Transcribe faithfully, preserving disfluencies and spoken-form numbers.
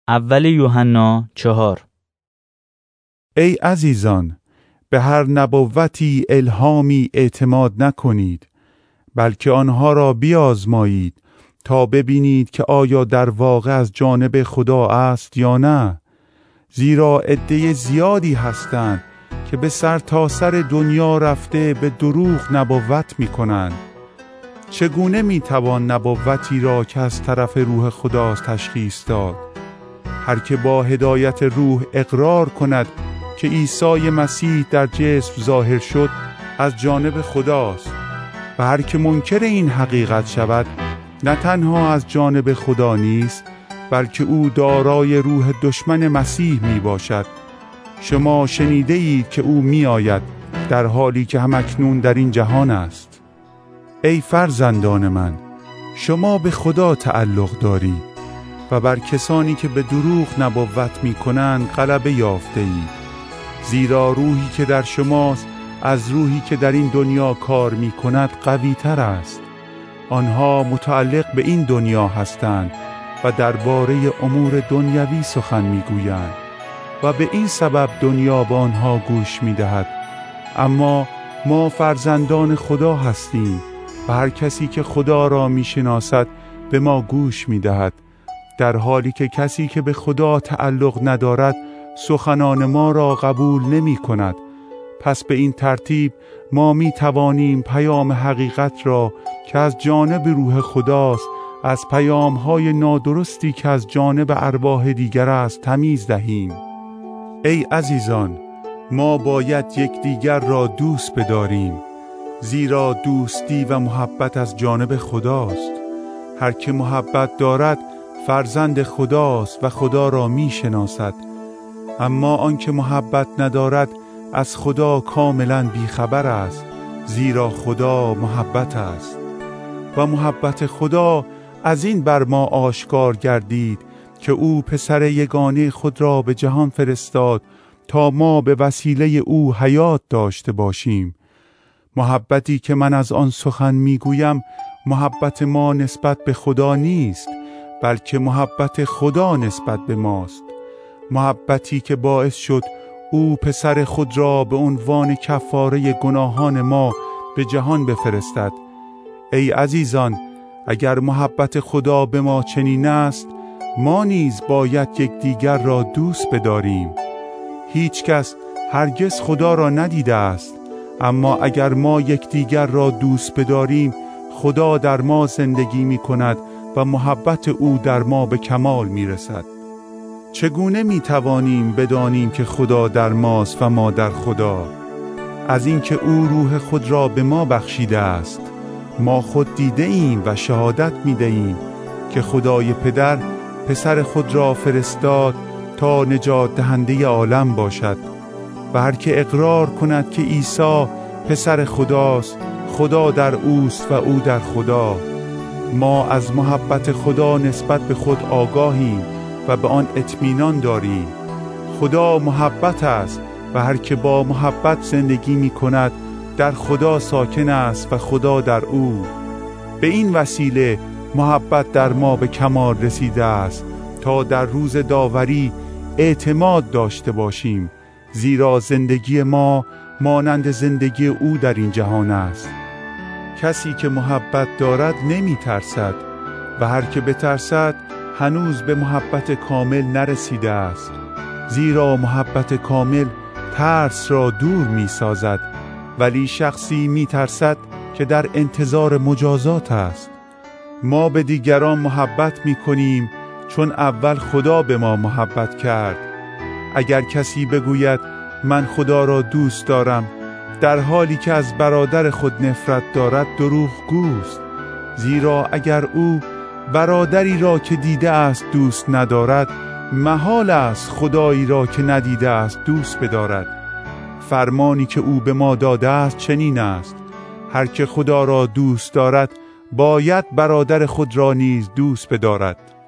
اول یوحنا چهار. ای عزیزان، به هر نبوتی الهامی اعتماد نکنید، بلکه آنها را بیازمایید تا ببینید که آیا در واقع از جانب خدا است یا نه. زیرا عده زیادی هستند که به سر تا سر دنیا رفته به دروغ نبوت می کنند. چگونه می توان نبوتی را که از طرف روح خداست تشخیص داد؟ هر که با هدایت روح اقرار کند که عیسی مسیح در جسم ظاهر شد از جانب خداست، و هر که منکر این حقیقت شود نه تنها از جانب خدا نیست، بلکه او دارای روح دشمن مسیح می باشد. شما شنیده اید که او می آید در حالی که همکنون در این جهان است. ای فرزندان من، شما به خدا تعلق دارید و بر کسانی که به دروغ نبوت می کنند غلبه یافته اید. زیرا روحی که در شماست از روحی که در این دنیا کار می کند قوی تر است. آنها متعلق به این دنیا هستند و درباره امور دنیوی سخن می گویند و به این سبب دنیا به آنها گوش می دهد. اما ما فرزندان خدا هستیم و هر کسی که خدا را می شناسد به ما گوش می دهد، در حالی که کسی که به خدا تعلق ندارد سخنان ما را قبول نمی کند. پس به این ترتیب ما می توانیم پیام حقیقت را که از جانب روح خداست از پیام‌های نادرستی که از جانب ارواح دیگر است تمیز دهیم. ای عزیزان، ما باید یکدیگر را دوست بداریم، زیرا دوستی و محبت از جانب خداست. هر که محبت دارد فرزند خداست و خدا را می شناسد. اما آن که محبت ندارد از خدا کاملا بیخبر است، زیرا خدا محبت است. و محبت خدا از این بر ما آشکار گردید که او پسر یگانه خود را به جهان فرستاد تا ما به وسیله او حیات داشته باشیم. محبتی که من از آن سخن میگویم محبت ما نسبت به خدا نیست، بلکه محبت خدا نسبت به ماست. محبتی که باعث شد او پسر خود را به عنوان کفاره گناهان ما به جهان بفرستد. ای عزیزان، اگر محبت خدا به ما چنین است، ما نیز باید یکدیگر را دوست بداریم. هیچ کس هرگز خدا را ندیده است، اما اگر ما یکدیگر را دوست بداریم، خدا در ما زندگی می کند و محبت او در ما به کمال می رسد. چگونه می توانیم بدانیم که خدا در ماست و ما در خدا؟ از اینکه او روح خود را به ما بخشیده است. ما خود دیده ایم و شهادت می دهیم که خدای پدر پسر خود را فرستاد تا نجات دهنده عالم باشد. و هر که اقرار کند که عیسی پسر خداست، خدا در اوست و او در خدا. ما از محبت خدا نسبت به خود آگاهیم و به آن اطمینان داریم. خدا محبت است و هر که با محبت زندگی می کند در خدا ساکن است و خدا در او. به این وسیله محبت در ما به کمال رسیده است تا در روز داوری اعتماد داشته باشیم، زیرا زندگی ما مانند زندگی او در این جهان است. کسی که محبت دارد نمی ترسد و هر که بترسد هنوز به محبت کامل نرسیده است، زیرا محبت کامل ترس را دور می سازد. ولی شخصی می ترسد که در انتظار مجازات است. ما به دیگران محبت می کنیم چون اول خدا به ما محبت کرد. اگر کسی بگوید من خدا را دوست دارم در حالی که از برادر خود نفرت دارد، دروغگوست. زیرا اگر او برادری را که دیده است دوست ندارد، محال است خدایی را که ندیده است دوست بدارد. فرمانی که او به ما داده است چنین است: هر که خدا را دوست دارد باید برادر خود را نیز دوست بدارد.